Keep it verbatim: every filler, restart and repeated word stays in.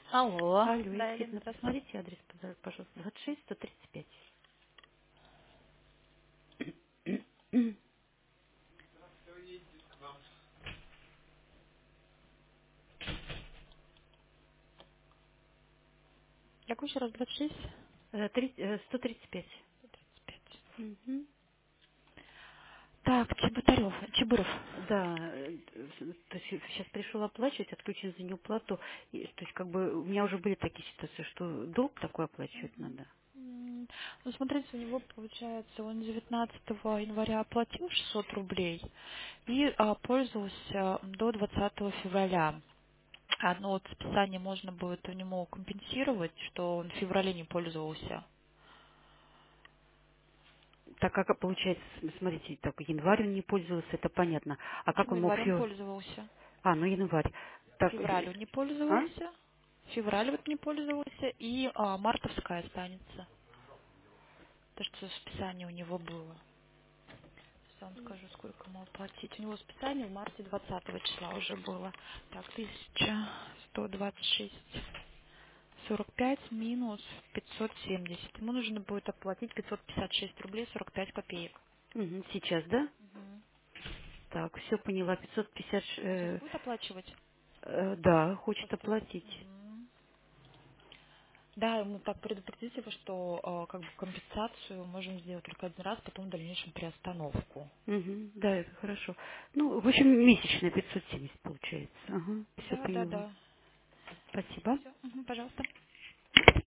Алло. Алло, Да, Ирина, Екатерина, здравствуйте. посмотрите адрес, пожа- пожалуйста, двадцать шесть сто тридцать пять. Какой еще раз двадцать шесть? Э, три- э, сто тридцать пять. тридцать пять. Мгм. Так, Чеботарев, Чебыров. Да, э, э, то есть сейчас пришел оплачивать, отключен за неуплату. И, то есть как бы у меня уже были такие ситуации, что долг такой оплачивать надо. М, Ну, смотрите, у него получается, он девятнадцатого января оплатил шестьсот рублей и а, пользовался до двадцатого февраля. Одно вот списание можно будет у него компенсировать, что он в феврале не пользовался. Так как получается, с- смотрите, так январь он не пользовался, это понятно. А как Почему он мог январь он февраль? пользовался? А, ну январь. Так, Февраль э, он не а? пользовался, февраль вот не пользовался и а, мартовская останется. То, что списание у него было. Сейчас вам скажу, сколько ему оплатить. У него списание в марте двадцатого числа уже было. Так, тысяча сто двадцать шесть сорок пять минус пятьсот семьдесят. Ему нужно будет оплатить пятьсот пятьдесят шесть рублей сорок пять копеек. Мгм, сейчас, да? Мгм. Так, все поняла. пятьсот пятьдесят, Он сейчас э, будет оплачивать? э, да, хочет Поступ. оплатить. Мгм. Да, ему так предупредить его, что э, как бы компенсацию можем сделать только один раз, потом в дальнейшем приостановку. Мгм, да, это хорошо. Ну, в общем, месячная пятьсот семьдесят получается. Ага, все Да, да, поняла. да. Спасибо. Все, пожалуйста.